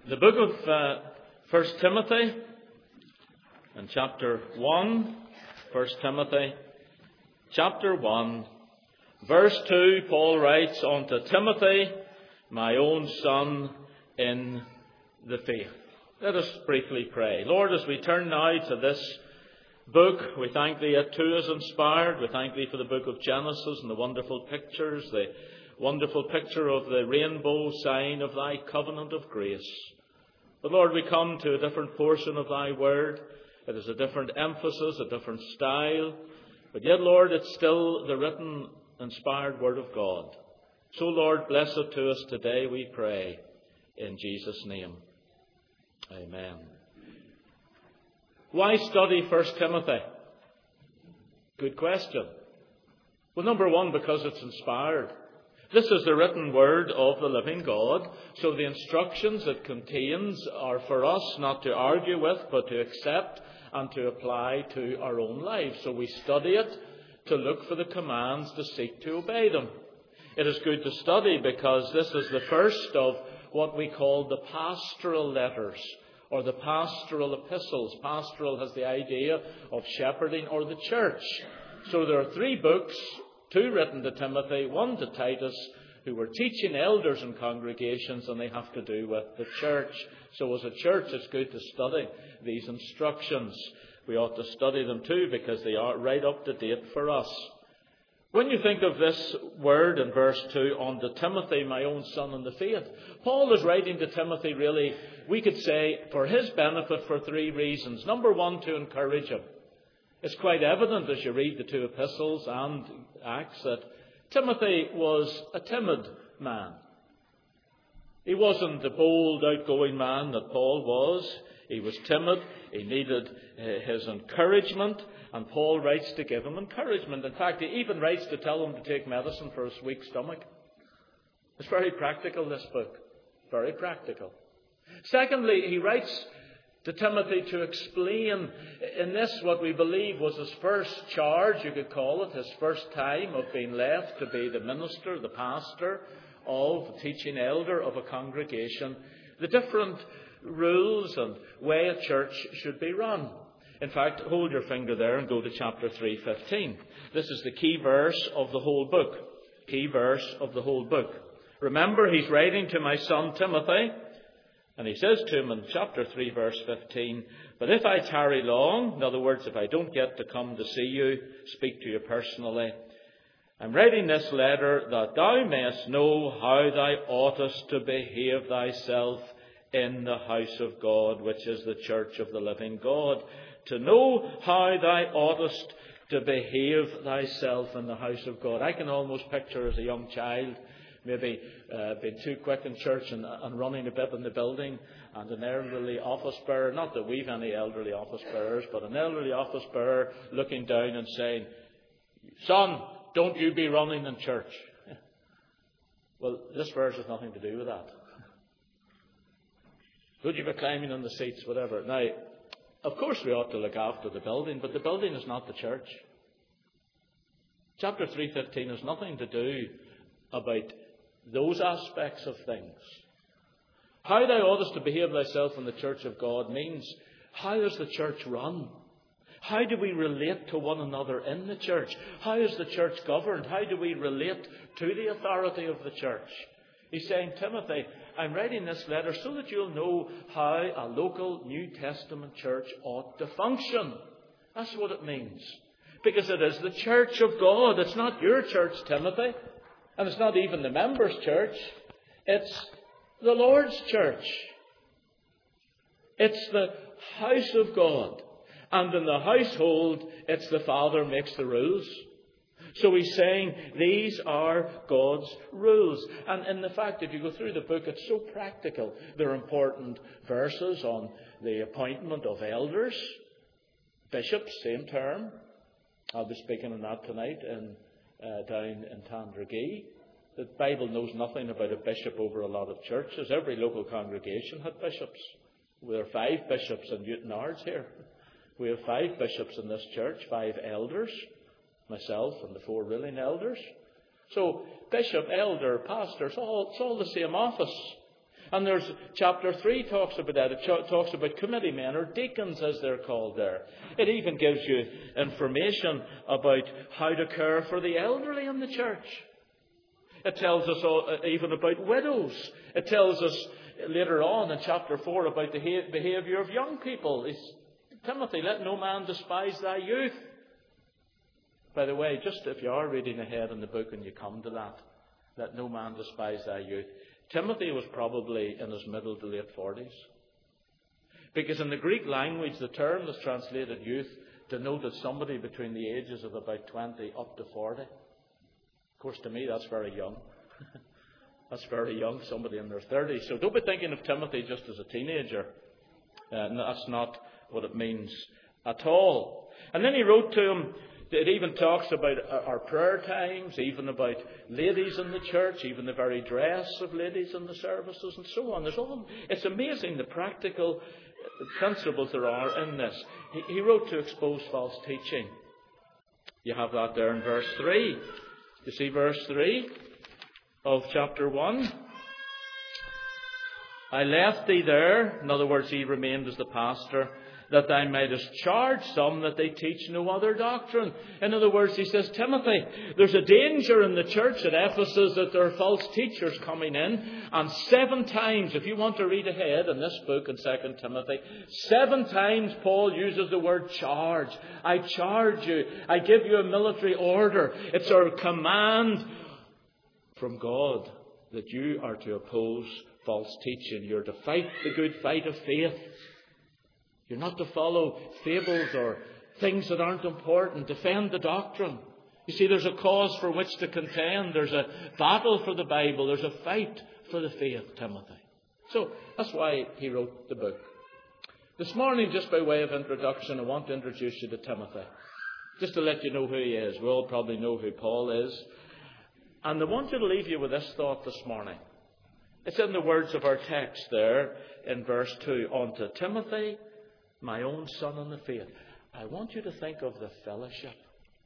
The book of 1 Timothy and chapter 1. 1 Timothy chapter 1, verse 2, Paul writes, "Unto Timothy, my own son in the faith." Let us briefly pray. Lord, as we turn now to this book, we thank Thee it too is inspired. We thank Thee for the book of Genesis and the wonderful pictures, the wonderful picture of the rainbow sign of Thy covenant of grace. But Lord, we come to a different portion of Thy word. It is a different emphasis, a different style. But yet, Lord, it's still the written, inspired word of God. So, Lord, bless it to us today, we pray, in Jesus' name. Amen. Why study 1 Timothy? Good question. Well, number one, because it's inspired. This is the written word of the living God, so the instructions it contains are for us not to argue with, but to accept and to apply to our own lives. So we study it to look for the commands, to seek to obey them. It is good to study because this is the first of what we call the pastoral letters, or the pastoral epistles. Pastoral has the idea of shepherding or the church. So there are 3 books, 2 written to Timothy, 1 to Titus, who were teaching elders and congregations, and they have to do with the church. So as a church, it's good to study these instructions. We ought to study them too, because they are right up to date for us. When you think of this word in verse 2, "Unto Timothy, my own son in the faith," Paul is writing to Timothy really, we could say, for his benefit for 3 reasons. Number 1, to encourage him. It's quite evident as you read the 2 epistles and Acts that Timothy was a timid man. He wasn't the bold, outgoing man that Paul was. He was timid. He needed his encouragement, and Paul writes to give him encouragement. In fact, he even writes to tell him to take medicine for his weak stomach. It's very practical, this book. Very practical. Secondly, he writes to Timothy to explain in this what we believe was his first charge, you could call it, his first time of being left to be the minister, the pastor of, teaching elder of a congregation, the different rules and way a church should be run. In fact, hold your finger there and go to chapter 3:15. This is the key verse of the whole book. Key verse of the whole book. Remember, he's writing to my son Timothy, and he says to him in chapter 3, verse 15, "But if I tarry long," in other words, if I don't get to come to see you, speak to you personally, "I'm writing this letter that thou mayest know how thou oughtest to behave thyself in the house of God," which is the church of the living God. To know how thou oughtest to behave thyself in the house of God. I can almost picture as a young child maybe being too quick in church and running a bit in the building, and an elderly office bearer, not that we've any elderly office bearers, but an elderly office bearer looking down and saying, "Son, don't you be running in church." Well, this verse has nothing to do with that. Don't you be climbing on the seats, whatever. Now, of course we ought to look after the building, but the building is not the church. Chapter 3:15 has nothing to do about those aspects of things. How thou oughtest to behave thyself in the church of God means, how is the church run? How do we relate to one another in the church? How is the church governed? How do we relate to the authority of the church? He's saying, Timothy, I'm writing this letter so that you'll know how a local New Testament church ought to function. That's what it means. Because it is the church of God. It's not your church, Timothy. And it's not even the members' church. It's the Lord's church. It's the house of God. And in the household, it's the Father makes the rules. So he's saying these are God's rules. And in the fact, if you go through the book, it's so practical. There are important verses on the appointment of elders, bishops, same term. I'll be speaking on that tonight down in Tandragee. The Bible knows nothing about a bishop over a lot of churches. Every local congregation had bishops. There are 5 bishops in Newton Ards here. We have 5 bishops in this church, 5 elders, myself and the 4 ruling elders. So bishop, elder, pastor, it's all the same office. And there's chapter 3 talks about that. It talks about committee men, or deacons as they're called there. It even gives you information about how to care for the elderly in the church. It tells us even about widows. It tells us later on in chapter 4 about the behaviour of young people. Timothy, let no man despise thy youth. By the way, just if you are reading ahead in the book and you come to that, let no man despise thy youth. Timothy was probably in his middle to late 40s. Because in the Greek language, the term that's translated youth denoted somebody between the ages of about 20 up to 40. Of course, to me, that's very young. That's very young, somebody in their 30s. So don't be thinking of Timothy just as a teenager. That's not what it means at all. And then he wrote to him. It even talks about our prayer times, even about ladies in the church, even the very dress of ladies in the services, and so on. It's amazing the practical principles there are in this. He wrote to expose false teaching. You have that there in verse 3. You see verse 3 of chapter 1. I left thee there, in other words, he remained as the pastor, that thou mightest charge some that they teach no other doctrine. In other words, he says, Timothy, there's a danger in the church at Ephesus that there are false teachers coming in. And 7 times, if you want to read ahead in this book in 2 Timothy, 7 times Paul uses the word charge. I charge you. I give you a military order. It's our command from God that you are to oppose false teaching. You're to fight the good fight of faith. You're not to follow fables or things that aren't important. Defend the doctrine. You see, there's a cause for which to contend. There's a battle for the Bible. There's a fight for the faith, Timothy. So that's why he wrote the book. This morning, just by way of introduction, I want to introduce you to Timothy. Just to let you know who he is. We all probably know who Paul is. And I want you to leave you with this thought this morning. It's in the words of our text there in verse 2. Unto Timothy, my own son in the faith. I want you to think of the fellowship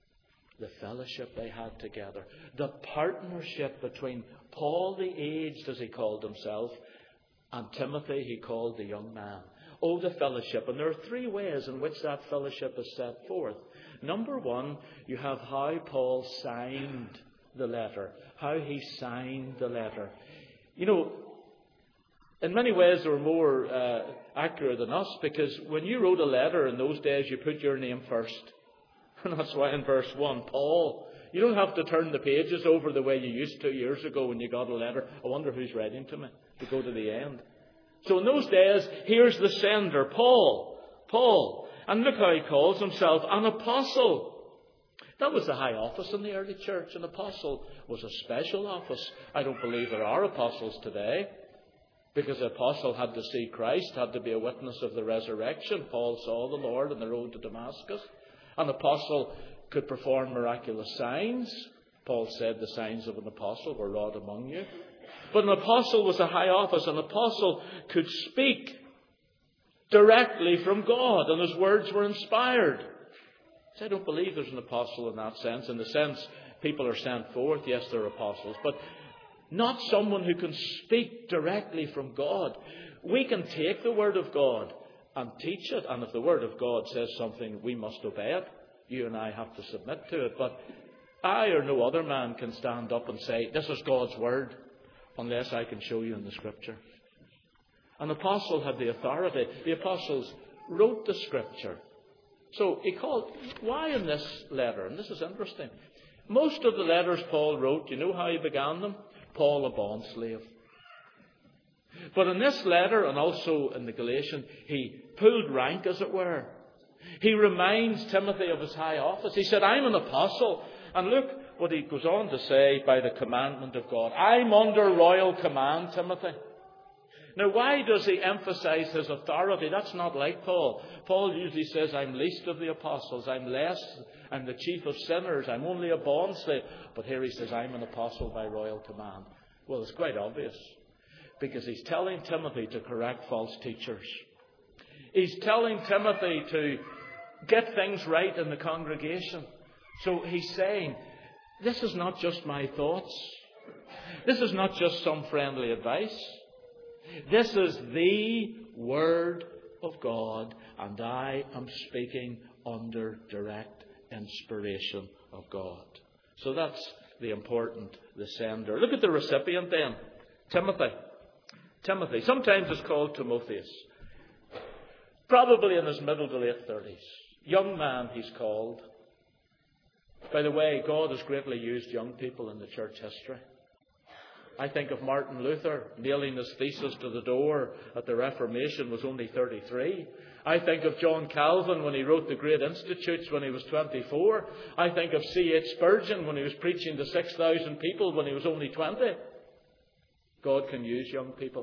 they had together. The partnership between Paul the aged, as he called himself, and Timothy he called the young man. Oh, the fellowship. And there are 3 ways in which that fellowship is set forth. Number 1, you have how Paul signed the letter. How he signed the letter. You know, in many ways they were more accurate than us, because when you wrote a letter in those days, you put your name first. And that's why in verse 1, Paul, you don't have to turn the pages over the way you used to years ago when you got a letter. I wonder who's writing to me, to go to the end. So in those days, here's the sender, Paul. And look how he calls himself, an apostle. That was the high office in the early church. An apostle was a special office. I don't believe there are apostles today, because the apostle had to see Christ, had to be a witness of the resurrection. Paul saw the Lord on the road to Damascus. An apostle could perform miraculous signs. Paul said the signs of an apostle were wrought among you. But an apostle was a high office. An apostle could speak directly from God, and his words were inspired. So I don't believe there's an apostle in that sense. In the sense people are sent forth, yes, they're apostles, but not someone who can speak directly from God. We can take the Word of God and teach it, and if the Word of God says something, we must obey it. You and I have to submit to it. But I or no other man can stand up and say, this is God's Word, unless I can show you in the Scripture. An apostle had the authority. The apostles wrote the Scripture. So he called, why in this letter? And this is interesting. Most of the letters Paul wrote, you know how he began them? Paul, a bond slave. But in this letter, and also in the Galatian, he pulled rank, as it were. He reminds Timothy of his high office. He said, I'm an apostle. And look what he goes on to say, by the commandment of God. I'm under royal command, Timothy. Now, why does he emphasize his authority? That's not like Paul. Paul usually says, I'm least of the apostles. I'm the chief of sinners. I'm only a bond slave. But here he says, I'm an apostle by royal command. Well, it's quite obvious, because he's telling Timothy to correct false teachers. He's telling Timothy to get things right in the congregation. So he's saying, this is not just my thoughts. This is not just some friendly advice. This is the Word of God, and I am speaking under direct inspiration of God. So that's the sender. Look at the recipient then. Timothy. Sometimes it's called Timotheus. Probably in his middle to late 30s. Young man, he's called. By the way, God has greatly used young people in the church history. I think of Martin Luther nailing his thesis to the door at the Reformation was only 33. I think of John Calvin when he wrote the Great Institutes when he was 24. I think of C.H. Spurgeon when he was preaching to 6,000 people when he was only 20. God can use young people.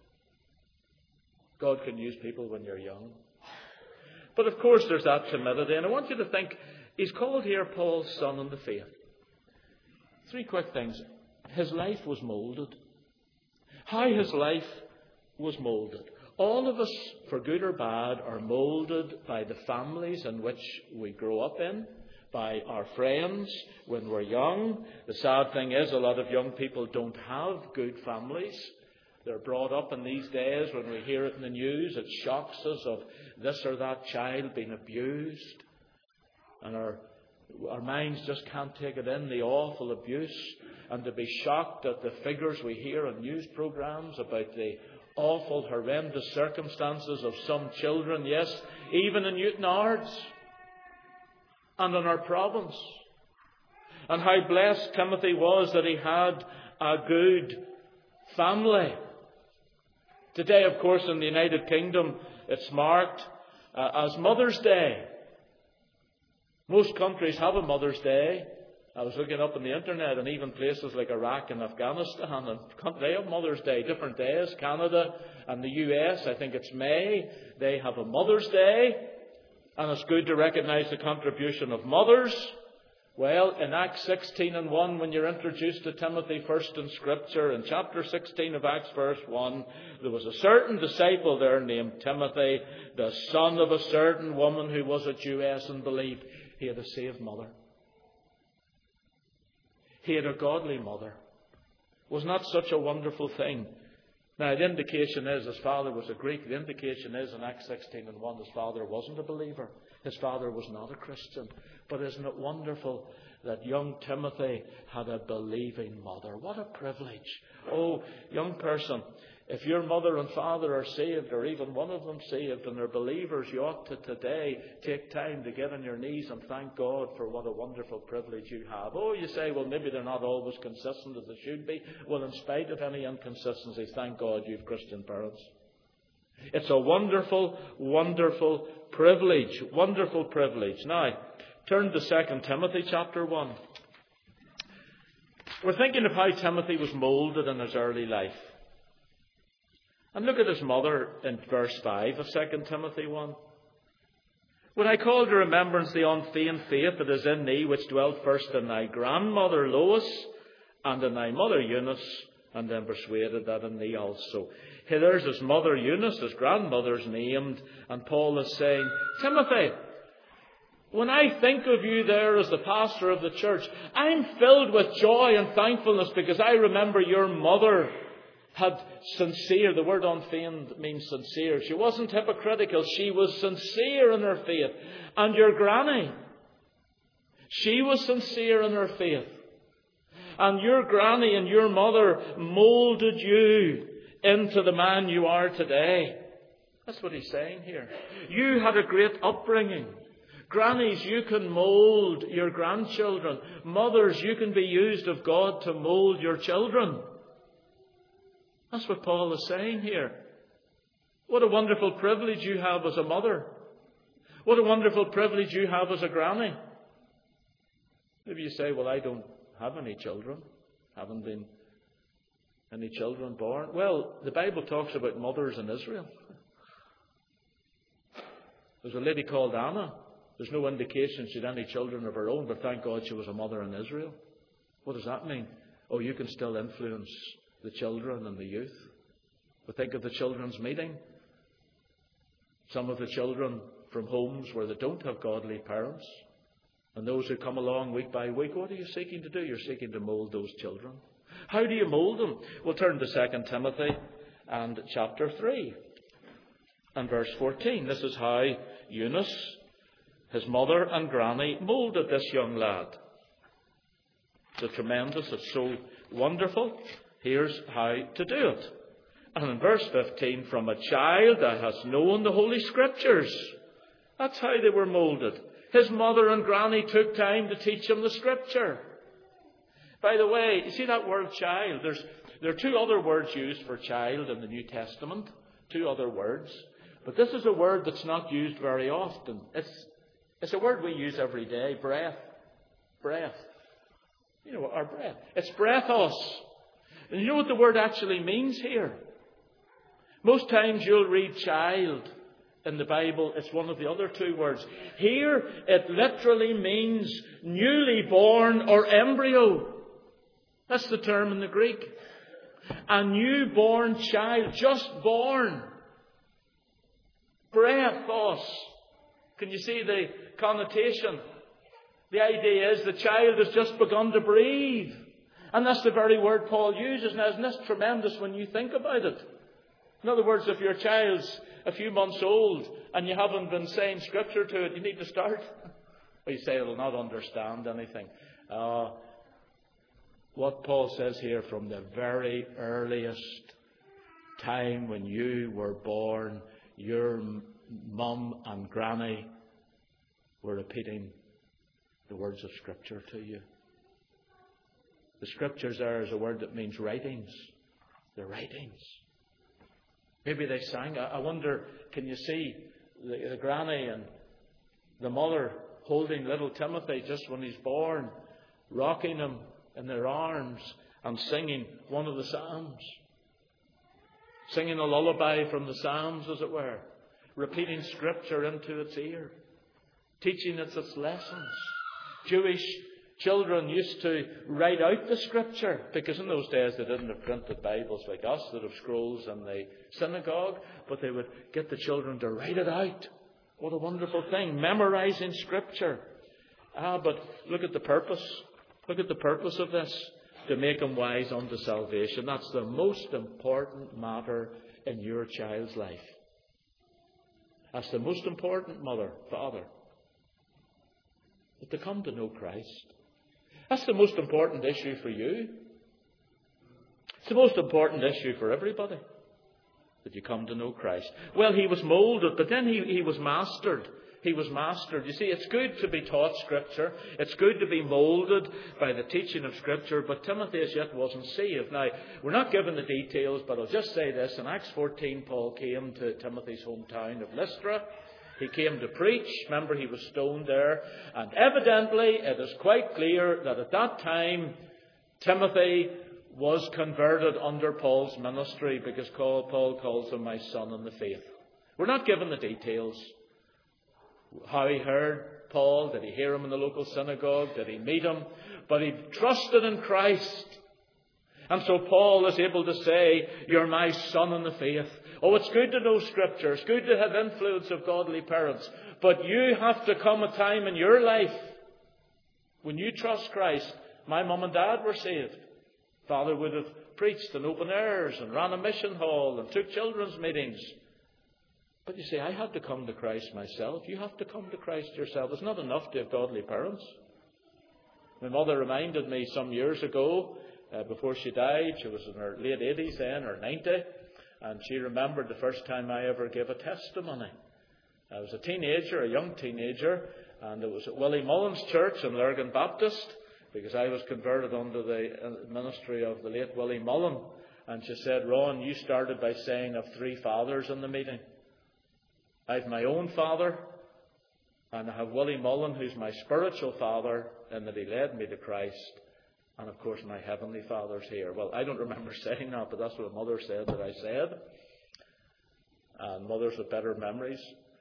God can use people when you're young. But of course there's that timidity. And I want you to think, he's called here Paul's son in the faith. 3 quick things. His life was moulded. How his life was moulded. All of us, for good or bad, are moulded by the families in which we grow up in, by our friends when we're young. The sad thing is a lot of young people don't have good families. They're brought up in these days when we hear it in the news, it shocks us of this or that child being abused. And our minds just can't take it in, the awful abuse. And to be shocked at the figures we hear on news programmes about the awful, horrendous circumstances of some children, yes, even in Newtownards and in our province. And how blessed Timothy was that he had a good family. Today, of course, in the United Kingdom, it's marked as Mother's Day. Most countries have a Mother's Day. I was looking up on the internet, and even places like Iraq and Afghanistan, and they have Mother's Day, different days. Canada and the US, I think it's May, they have a Mother's Day. And it's good to recognise the contribution of mothers. Well, in Acts 16:1, when you're introduced to Timothy first in Scripture, in chapter 16 of Acts verse 1, there was a certain disciple there named Timothy, the son of a certain woman who was a Jewess and believed. He had a saved mother. He had a godly mother. Was not such a wonderful thing? Now, the indication is his father was a Greek. The indication is in Acts 16:1 his father wasn't a believer. His father was not a Christian. But isn't it wonderful that young Timothy had a believing mother? What a privilege. Oh, young person, if your mother and father are saved, or even one of them saved, and they're believers, you ought to today take time to get on your knees and thank God for what a wonderful privilege you have. Oh, you say, well, maybe they're not always consistent as they should be. Well, in spite of any inconsistencies, thank God you've Christian parents. It's a wonderful, wonderful privilege. Wonderful privilege. Now, turn to 2 Timothy chapter 1. We're thinking of how Timothy was moulded in his early life. And look at his mother in verse 5 of 2 Timothy 1. When I call to remembrance the unfeigned faith that is in thee, which dwelt first in thy grandmother Lois, and in thy mother Eunice, and then persuaded that in thee also. Here there's his mother Eunice, his grandmother's named, and Paul is saying, Timothy, when I think of you there as the pastor of the church, I'm filled with joy and thankfulness because I remember your mother had sincere, the word unfeigned means sincere. She wasn't hypocritical, she was sincere in her faith. And your granny, she was sincere in her faith. And your granny and your mother moulded you into the man you are today. That's what he's saying here. You had a great upbringing. Grannies, you can mould your grandchildren. Mothers, you can be used of God to mould your children. That's what Paul is saying here. What a wonderful privilege you have as a mother. What a wonderful privilege you have as a granny. Maybe you say, well, I don't have any children. Haven't been any children born. Well, the Bible talks about mothers in Israel. There's a lady called Anna. There's no indication she had any children of her own, but thank God she was a mother in Israel. What does that mean? Oh, you can still influence the children and the youth. But think of the children's meeting. Some of the children from homes where they don't have godly parents. And those who come along week by week, what are you seeking to do? You're seeking to mould those children. How do you mould them? We'll turn to 2 Timothy and chapter 3 and verse 14. This is how Eunice, his mother and granny, moulded this young lad. It's tremendous, it's so wonderful. Here's how to do it. And in verse 15, from a child thou hast known the Holy Scriptures. That's how they were moulded. His mother and granny took time to teach him the Scripture. By the way, you see that word child? There are two other words used for child in the New Testament. Two other words. But this is a word that's not used very often. It's a word we use every day. Breath. Breath. You know, our breath. It's breathos. And you know what the word actually means here? Most times you'll read child in the Bible. It's one of the other two words. Here it literally means newly born or embryo. That's the term in the Greek. A newborn child, just born. Breathos. Can you see the connotation? The idea is the child has just begun to breathe. And that's the very word Paul uses. Now, isn't this tremendous when you think about it? In other words, if your child's a few months old and you haven't been saying Scripture to it, you need to start. Well, you say it'll not understand anything. What Paul says here, from the very earliest time when you were born, your mum and granny were repeating the words of Scripture to you. The Scriptures there is a word that means writings. The writings. Maybe they sang. I wonder, can you see the granny and the mother holding little Timothy just when he's born, rocking him in their arms and singing one of the Psalms? Singing a lullaby from the Psalms, as it were. Repeating Scripture into its ear. Teaching it its lessons. Jewish children used to write out the Scripture, because in those days they didn't have printed Bibles like us that have scrolls in the synagogue, but they would get the children to write it out. What a wonderful thing, memorizing Scripture. But look at the purpose. Look at the purpose of this, to make them wise unto salvation. That's the most important matter in your child's life. That's the most important, mother, father, that they come to know Christ. That's the most important issue for you. It's the most important issue for everybody, that you come to know Christ. Well, he was moulded, but then he was mastered. He was mastered. You see, it's good to be taught Scripture. It's good to be moulded by the teaching of Scripture, but Timothy as yet wasn't saved. Now, we're not given the details, but I'll just say this. In Acts 14, Paul came to Timothy's hometown of Lystra. He came to preach. Remember, he was stoned there. And evidently, it is quite clear that at that time, Timothy was converted under Paul's ministry, because Paul calls him my son in the faith. We're not given the details. How he heard Paul. Did he hear him in the local synagogue? Did he meet him? But he trusted in Christ. And so Paul is able to say, you're my son in the faith. Oh, it's good to know Scripture. It's good to have influence of godly parents. But you have to come a time in your life when you trust Christ. My mum and dad were saved. Father would have preached in open airs and ran a mission hall and took children's meetings. But you see, I had to come to Christ myself. You have to come to Christ yourself. It's not enough to have godly parents. My mother reminded me some years ago, before she died, she was in her late 80s then, or 90, and she remembered the first time I ever gave a testimony. I was a teenager, a young teenager, and it was at Willie Mullen's church in Lurgan Baptist, because I was converted under the ministry of the late Willie Mullen. And she said, Ron, you started by saying I've three fathers in the meeting. I have my own father, and I have Willie Mullen, who's my spiritual father, and that he led me to Christ. And of course, my heavenly Father's here. Well, I don't remember saying that, but that's what Mother said that I said. And mothers with better memories.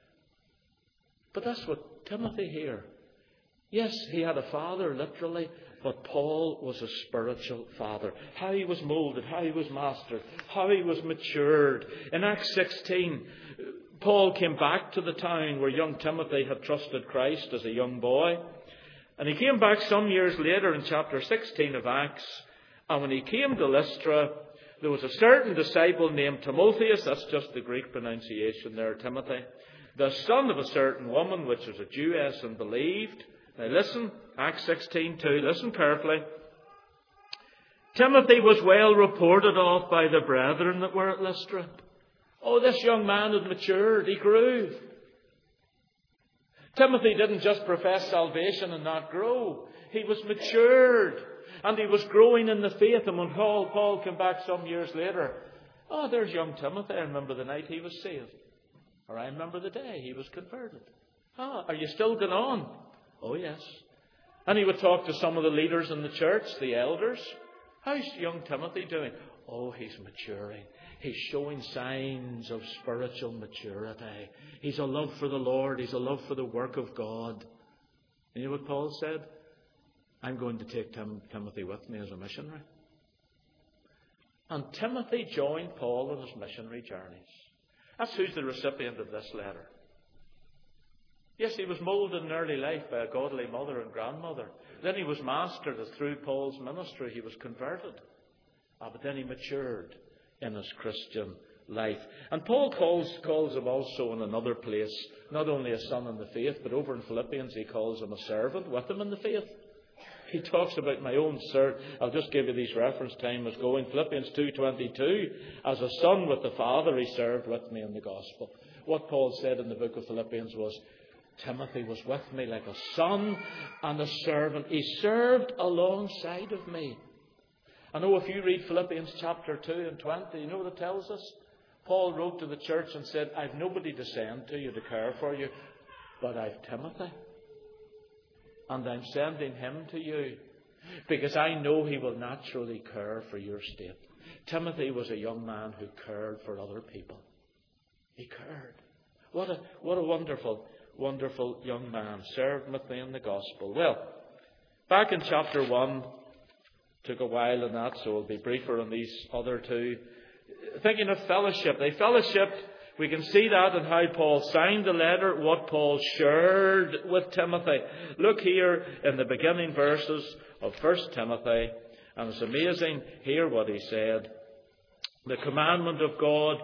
But that's what Timothy here. Yes, he had a father, literally, but Paul was a spiritual father. How he was moulded, how he was mastered, how he was matured. In Acts 16, Paul came back to the town where young Timothy had trusted Christ as a young boy. And he came back some years later in chapter 16 of Acts. And when he came to Lystra, There was a certain disciple named Timotheus, that's just the Greek pronunciation there, Timothy, the son of a certain woman, which was a Jewess and believed. Now listen, Acts 16:2, listen carefully. Timothy was well reported of by the brethren that were at Lystra. Oh, this young man had matured, he grew. Timothy didn't just profess salvation and not grow. He was matured. And he was growing in the faith. And when Paul came back some years later, oh, there's young Timothy. I remember the night he was saved. Or I remember the day he was converted. Ah, are you still going on? Oh, yes. And he would talk to some of the leaders in the church, the elders. How's young Timothy doing? Oh, he's maturing. He's showing signs of spiritual maturity. He's a love for the Lord. He's a love for the work of God. And you know what Paul said? I'm going to take Timothy with me as a missionary. And Timothy joined Paul on his missionary journeys. That's who's the recipient of this letter. Yes, he was moulded in early life by a godly mother and grandmother. Then he was mastered as through Paul's ministry he was converted. But then he matured in his Christian life. And Paul calls him also in another place, not only a son in the faith, but over in Philippians he calls him a servant with him in the faith. He talks about my own servant. I'll just give you these reference time as going. Philippians 2:22. As a son with the Father, he served with me in the gospel. What Paul said in the book of Philippians was, Timothy was with me like a son and a servant. He served alongside of me. I know if you read Philippians chapter 2 and 20, you know what it tells us? Paul wrote to the church and said, I've nobody to send to you to care for you, but I've Timothy. And I'm sending him to you because I know he will naturally care for your state. Timothy was a young man who cared for other people. He cared. What a wonderful, wonderful young man. Served with me in the gospel. Well, back in chapter 1, took a while in that, so we'll be briefer on these other two. Thinking of fellowship. They fellowshipped. We can see that in how Paul signed the letter, what Paul shared with Timothy. Look here in the beginning verses of 1 Timothy, and it's amazing. Hear what he said. The commandment of God,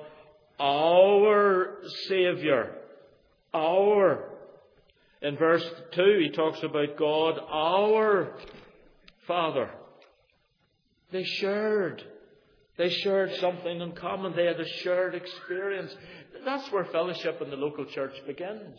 our Saviour. Our. In verse 2, he talks about God, our Father. They shared something in common. They had a shared experience. That's where fellowship in the local church begins.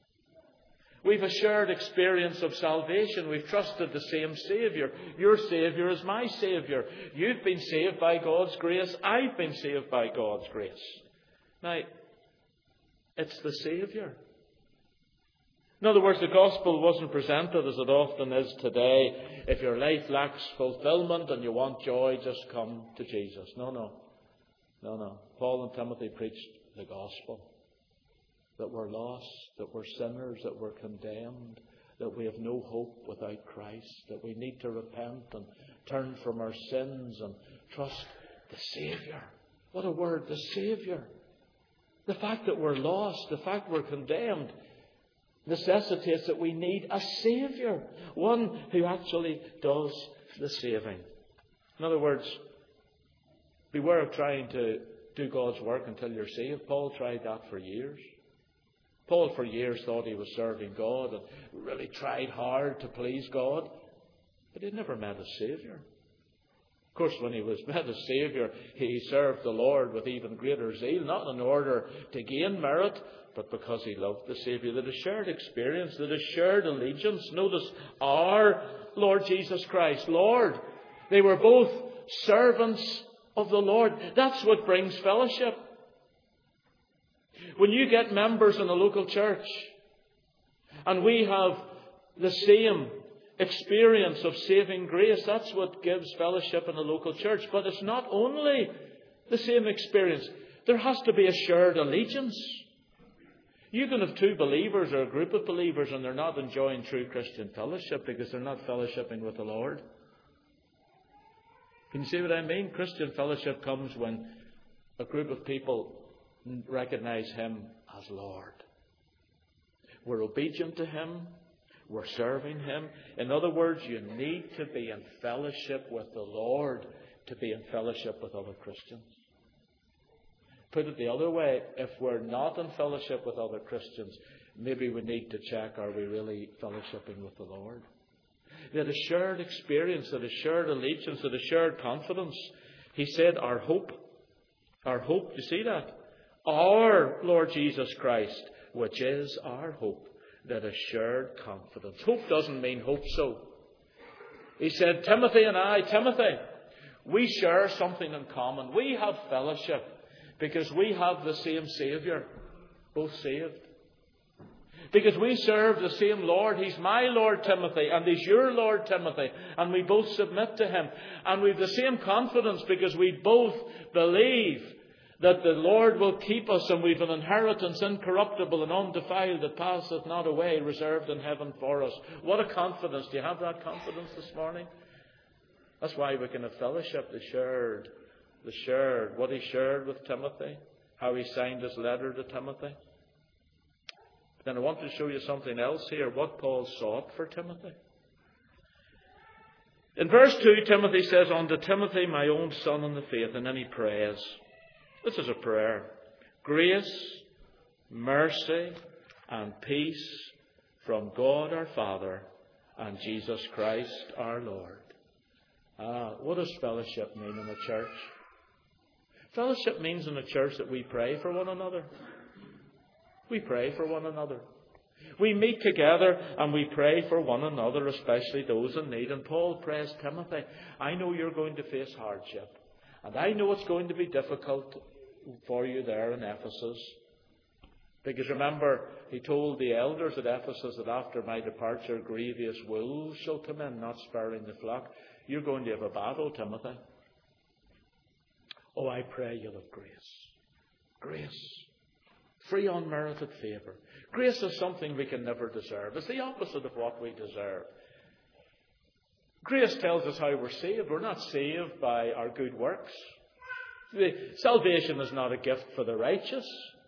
We've a shared experience of salvation. We've trusted the same Saviour. Your Saviour is my Saviour. You've been saved by God's grace. I've been saved by God's grace. Now, it's the Saviour. In other words, the gospel wasn't presented as it often is today. If your life lacks fulfillment and you want joy, just come to Jesus. No. Paul and Timothy preached the gospel. That we're lost, that we're sinners, that we're condemned, that we have no hope without Christ, that we need to repent and turn from our sins and trust the Saviour. What a word, the Saviour. The fact that we're lost, the fact we're condemned, necessitates that we need a Saviour. One who actually does the saving. In other words, beware of trying to do God's work until you're saved. Paul tried that for years. Paul for years thought he was serving God and really tried hard to please God. But he never met a Saviour. Of course, when he was met a Saviour, he served the Lord with even greater zeal, not in order to gain merit, but because he loved the Saviour. That a shared experience, that a shared allegiance. Notice, our Lord Jesus Christ, Lord. They were both servants of the Lord. That's what brings fellowship. When you get members in a local church, and we have the same experience of saving grace, that's what gives fellowship in a local church. But it's not only the same experience. There has to be a shared allegiance. You can have two believers or a group of believers and they're not enjoying true Christian fellowship because they're not fellowshipping with the Lord. Can you see what I mean? Christian fellowship comes when a group of people recognize Him as Lord. We're obedient to Him. We're serving Him. In other words, you need to be in fellowship with the Lord to be in fellowship with other Christians. Put it the other way, if we're not in fellowship with other Christians, maybe we need to check, are we really fellowshipping with the Lord? That a shared experience, that a shared allegiance, that a shared confidence. He said, our hope. Our hope, you see that? Our Lord Jesus Christ, which is our hope. That a shared confidence. Hope doesn't mean hope so. He said, Timothy, we share something in common. We have fellowship because we have the same Saviour, both saved. Because we serve the same Lord. He's my Lord, Timothy, and He's your Lord, Timothy. And we both submit to Him. And we have the same confidence because we both believe that the Lord will keep us, and we've an inheritance incorruptible and undefiled that passeth not away, reserved in heaven for us. What a confidence. Do you have that confidence this morning? That's why we can have fellowship, the shared, what he shared with Timothy, how he signed his letter to Timothy. Then I want to show you something else here, what Paul sought for Timothy. In verse 2, Timothy says, unto Timothy, my own son in the faith, and then he prays. This is a prayer. Grace, mercy, and peace from God our Father and Jesus Christ our Lord. What does fellowship mean in a church? Fellowship means in a church that we pray for one another. We pray for one another. We meet together and we pray for one another, especially those in need. And Paul prays, Timothy, I know you're going to face hardship. And I know it's going to be difficult for you there in Ephesus. Because remember, he told the elders at Ephesus that after my departure, grievous wolves shall come in, not sparing the flock. You're going to have a battle, Timothy. Oh, I pray you'll have grace. Grace. Free unmerited favour. Grace is something we can never deserve. It's the opposite of what we deserve. Grace tells us how we're saved. We're not saved by our good works. Salvation is not a gift for the righteous,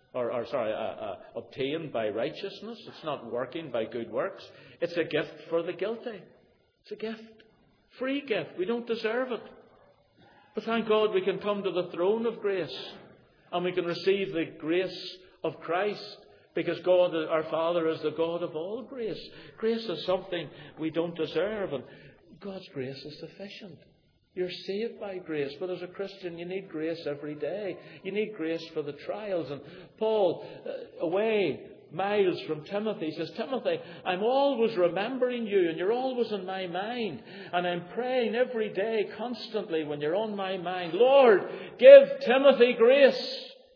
obtained by righteousness. It's not working by good works. It's a gift for the guilty. It's a gift. Free gift. We don't deserve it. But thank God we can come to the throne of grace and we can receive the grace of Christ, because God, our Father, is the God of all grace. Grace is something we don't deserve, and God's grace is sufficient. You're saved by grace, but as a Christian you need grace every day. You need grace for the trials. And Paul, away miles from Timothy, says, Timothy, I'm always remembering you, and you're always in my mind. And I'm praying every day, constantly, when you're on my mind, Lord, give Timothy grace.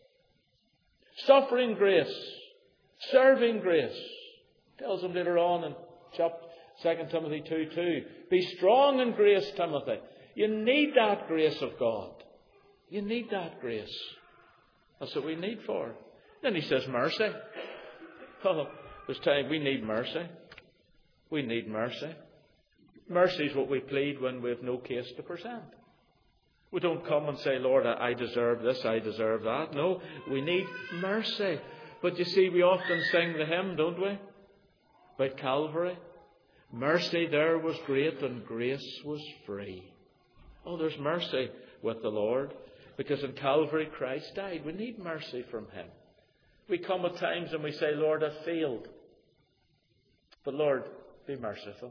Suffering grace. Serving grace. Tells him later on in 2 Timothy 2:2, be strong in grace, Timothy. You need that grace of God. You need that grace. That's what we need for. Then he says mercy. Oh, there's time we need mercy. We need mercy. Mercy is what we plead when we have no case to present. We don't come and say, Lord, I deserve this, I deserve that. No, we need mercy. But you see, we often sing the hymn, don't we? About Calvary. Mercy there was great and grace was free. Oh, there's mercy with the Lord. Because in Calvary Christ died. We need mercy from Him. We come at times and we say, Lord, I failed. But Lord, be merciful.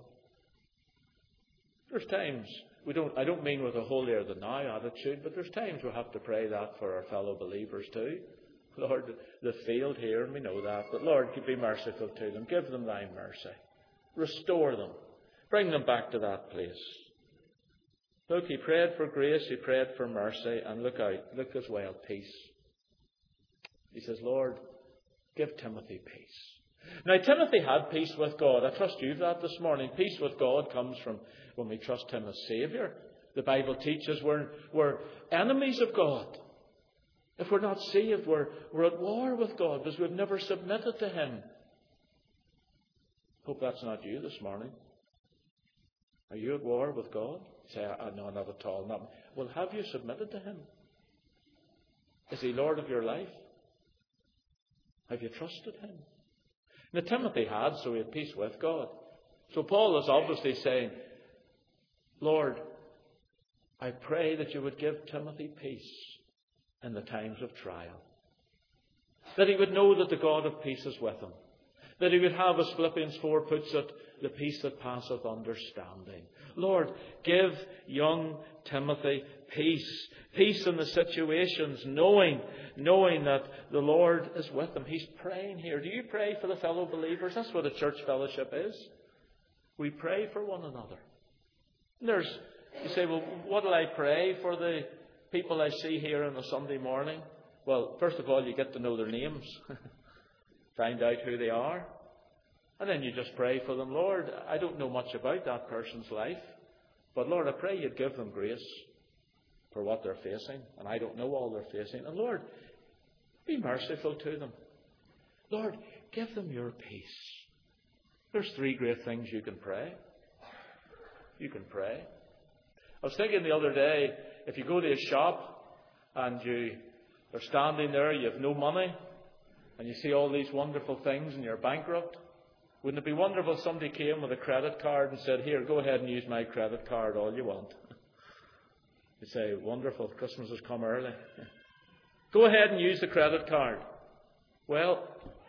There's times I don't mean with a holier than thou attitude, but there's times we have to pray that for our fellow believers too. Lord, they failed here and we know that. But Lord, be merciful to them. Give them thy mercy. Restore them. Bring them back to that place. Look, he prayed for grace, he prayed for mercy, and look as well, peace. He says, Lord, give Timothy peace. Now, Timothy had peace with God. I trust you've that this morning. Peace with God comes from when we trust Him as Saviour. The Bible teaches we're enemies of God. If we're not saved, we're at war with God because we've never submitted to Him. Hope that's not you this morning. Are you at war with God? You say, no, not at all. Not. Well, have you submitted to Him? Is He Lord of your life? Have you trusted Him? Now, Timothy had, so he had peace with God. So Paul is obviously saying, Lord, I pray that you would give Timothy peace in the times of trial. That he would know that the God of peace is with him. That he would have, as Philippians 4 puts it, the peace that passeth understanding. Lord, give young Timothy peace. Peace in the situations, knowing that the Lord is with him. He's praying here. Do you pray for the fellow believers? That's what a church fellowship is. We pray for one another. You say, well, what do I pray for the people I see here on a Sunday morning? Well, first of all, you get to know their names. Find out who they are. And then you just pray for them. Lord, I don't know much about that person's life. But Lord, I pray you'd give them grace for what they're facing. And I don't know all they're facing. And Lord, be merciful to them. Lord, give them your peace. There's 3 great things you can pray. You can pray. I was thinking the other day, if you go to a shop and you are standing there, you have no money, and you see all these wonderful things and you're bankrupt, wouldn't it be wonderful if somebody came with a credit card and said, here, go ahead and use my credit card all you want? You'd say, wonderful, Christmas has come early. Go ahead and use the credit card. Well,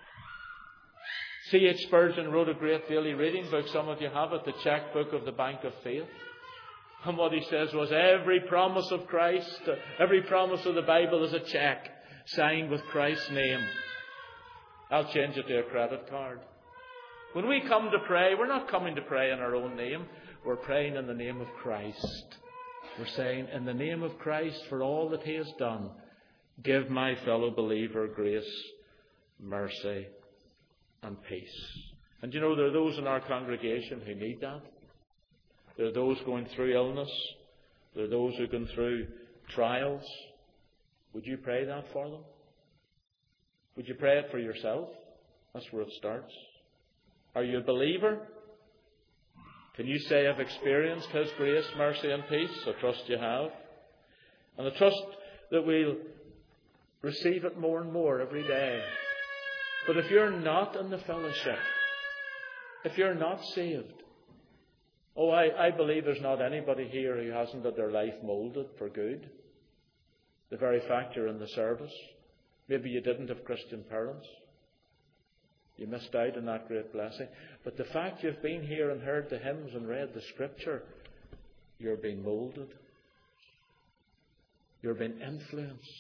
C.H. Spurgeon wrote a great daily reading book. Some of you have it, the checkbook of the Bank of Faith. And what he says was, every promise of Christ, every promise of the Bible is a check signed with Christ's name. I'll change it to a credit card. When we come to pray, we're not coming to pray in our own name. We're praying in the name of Christ. We're saying, in the name of Christ, for all that he has done, give my fellow believer grace, mercy, and peace. And you know, there are those in our congregation who need that. There are those going through illness. There are those who are going through trials. Would you pray that for them? Would you pray it for yourself? That's where it starts. Are you a believer? Can you say, I've experienced his grace, mercy and peace? I trust you have. And I trust that we'll receive it more and more every day. But if you're not in the fellowship, if you're not saved, I believe there's not anybody here who hasn't had their life moulded for good. The very fact you're in the service. Maybe you didn't have Christian parents. You missed out on that great blessing. But the fact you've been here and heard the hymns and read the Scripture, you're being moulded. You're being influenced.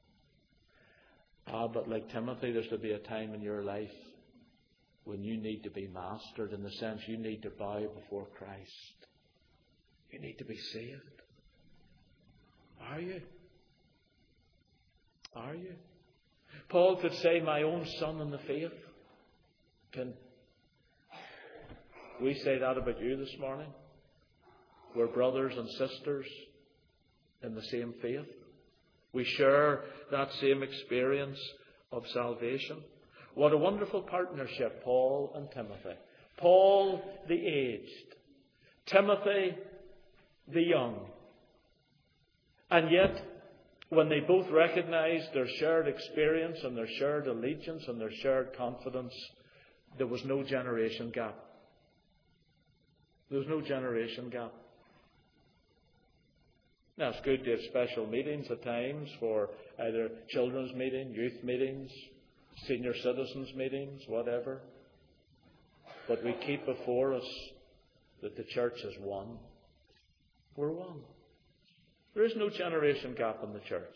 But like Timothy, there's to be a time in your life when you need to be mastered, in the sense you need to bow before Christ. You need to be saved. Are you? Are you? Paul could say, my own son in the faith. Can we say that about you this morning? We're brothers and sisters in the same faith. We share that same experience of salvation. What a wonderful partnership, Paul and Timothy. Paul, the aged. Timothy, the young. And yet, when they both recognized their shared experience and their shared allegiance and their shared confidence, there was no generation gap. There was no generation gap. Now, it's good to have special meetings at times for either children's meeting, youth meetings, senior citizens meetings, whatever. But we keep before us that the church is one. We're one. There is no generation gap in the church.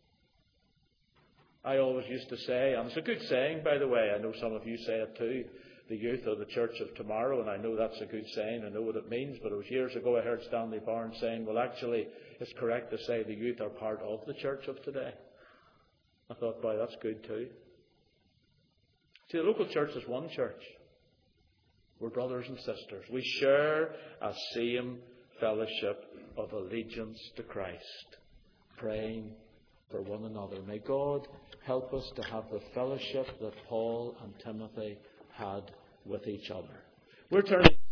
I always used to say, and it's a good saying, by the way, I know some of you say it too, the youth are the church of tomorrow, and I know that's a good saying, I know what it means, but it was years ago I heard Stanley Barnes saying, well, actually, it's correct to say the youth are part of the church of today. I thought, boy, that's good too. See, the local church is one church. We're brothers and sisters. We share a same fellowship of allegiance to Christ, praying for one another. May God help us to have the fellowship that Paul and Timothy had with each other. We're turning